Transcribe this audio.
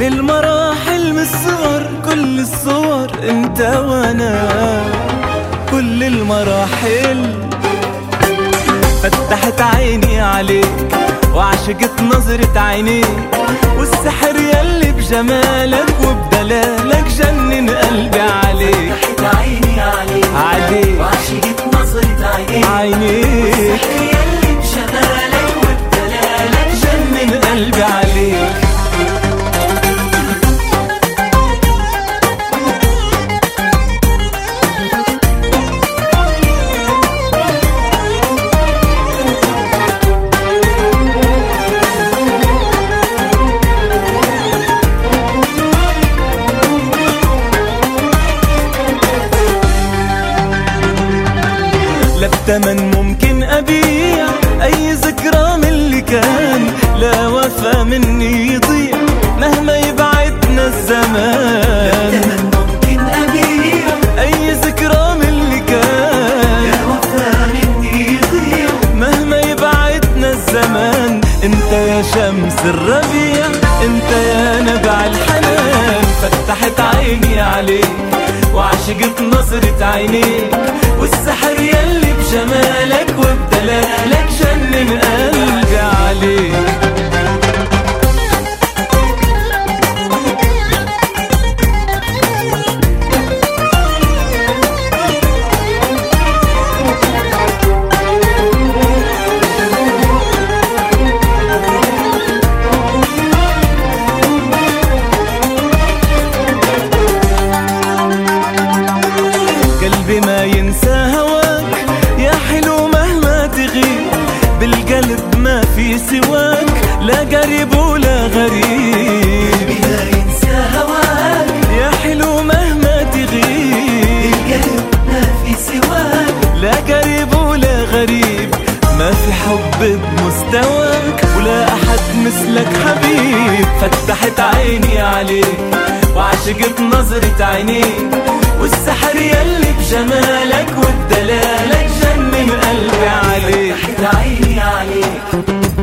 المراحل من الصغر، كل الصور انت وانا، كل المراحل. فتحت عيني عليك وعشقت نظرة عينيك، والسحر يلي بجمالك وبدلالك جنن قلبي عليك. فتحت عيني عليك وعشقت نظرة عينيك، والسحر يلي بجمالك وبدلالك جنن قلبي عليك. لا بتمن ممكن أبيع أي ذكرى من اللي كان، لا وفا مني يضيع مهما يبعدنا الزمان. لا بتمن ممكن أبيع أي ذكرى من اللي كان، لا وفا مني يضيع مهما يبعدنا الزمان. انت يا شمس الربيع، انت يا نبع الحنان. فتحت عيني عليك وعشقت نظرة عينيك، والسحر يلي بجمالك وبدلالك جنن قلبي عليك. قلبي ما ينسى هواك يا حلو مهما تغيب، بالقلب ما في سواك لا قريب ولا غريب. قلبي ما ينسى هواك يا حلو مهما تغيب، بالقلب ما في سواك لا قريب ولا غريب. ما في حب بمستواك ولا أحد مثلك حبيب. فتحت عيني عليك وعشقت نظرة عينيك، والسحر يلي بجمالك وبدلالك جنن قلبي عليك. فتحت عيني عليك